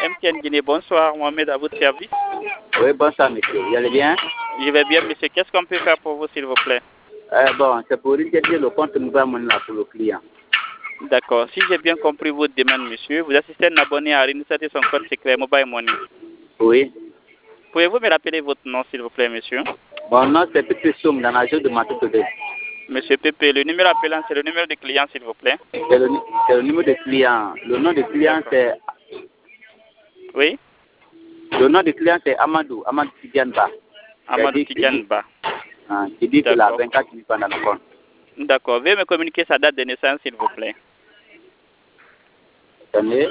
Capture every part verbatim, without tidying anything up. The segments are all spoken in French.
M T N Guinée. Bonsoir, Mohamed, à votre service. Oui, bonsoir, monsieur. Vous allez bien? Je vais bien, monsieur. Qu'est-ce qu'on peut faire pour vous, s'il vous plaît? euh, Bon, c'est pour réserver le compte Mobile Money là pour le client. D'accord. Si j'ai bien compris votre demande, monsieur, vous assistez un abonné à réinitialiser son code secret Mobile Money. Oui. Pouvez-vous me rappeler votre nom, s'il vous plaît, monsieur? Mon nom, c'est Pépé Soum, dans la région de Matoukodé. Monsieur Pépé, le numéro appelant, c'est le numéro de client, s'il vous plaît. C'est le, le numéro de client. Le nom de client, c'est... Oui? Le nom de client, c'est Amadou, Amadou Tidiane-Ba. Amadou Tidiane-Ba. Ah, qui dit que la vingt-quatre mille pendant le compte. D'accord. Veuillez me communiquer sa date de naissance, s'il vous plaît. Attendez.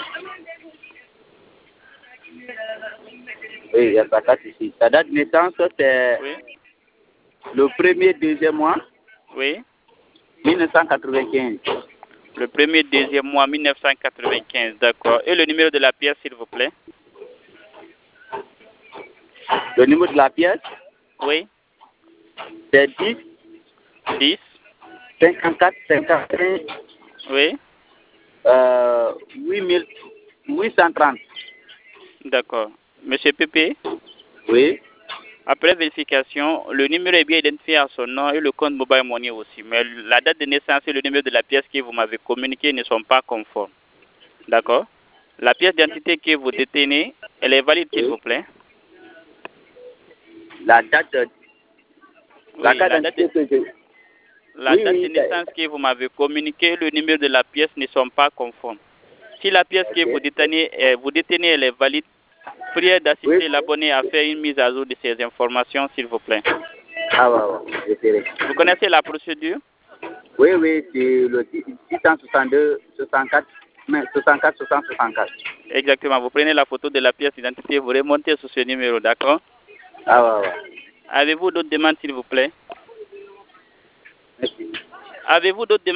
Oui, il n'y a pas de ici. Sa date de naissance, c'est Oui. le premier, deuxième mois. Oui. mille neuf cent quatre-vingt-quinze. Le premier, deuxième mois, mille neuf cent quatre-vingt-quinze. D'accord. Et le numéro de la pièce, s'il vous plaît? Le numéro de la pièce? Oui. C'est dix. dix. cinquante-quatre, cinquante-un. Oui. Euh, huit mille huit cent trente. D'accord. Monsieur Pépé? Oui. Après vérification, le numéro est bien identifié à son nom et le compte Mobile Money aussi. Mais la date de naissance et le numéro de la pièce que vous m'avez communiqué ne sont pas conformes. D'accord? La pièce d'identité que vous détenez, elle est valide, s'il Oui. vous plaît? La date de... Oui, la carte la date de... d'identité que je... La Oui, date oui, de naissance que vous m'avez communiqué, le numéro de la pièce ne sont pas conformes. Si la pièce que vous okay. détenez, est, vous détenez elle est valide, priez d'assister Oui. l'abonné à faire une mise à jour de ces informations, s'il vous plaît. Ah ouais, ouais, je ferai. Vous connaissez la procédure? Oui, oui, c'est le six cent soixante-deux, soixante-quatre, soixante-quatre, soixante, soixante-quatre. Exactement. Vous prenez la photo de la pièce d'identité, vous remontez sur ce numéro, d'accord? Ah ouais, ouais. Avez-vous d'autres demandes, s'il vous plaît? Merci. Avez-vous d'autres demandes?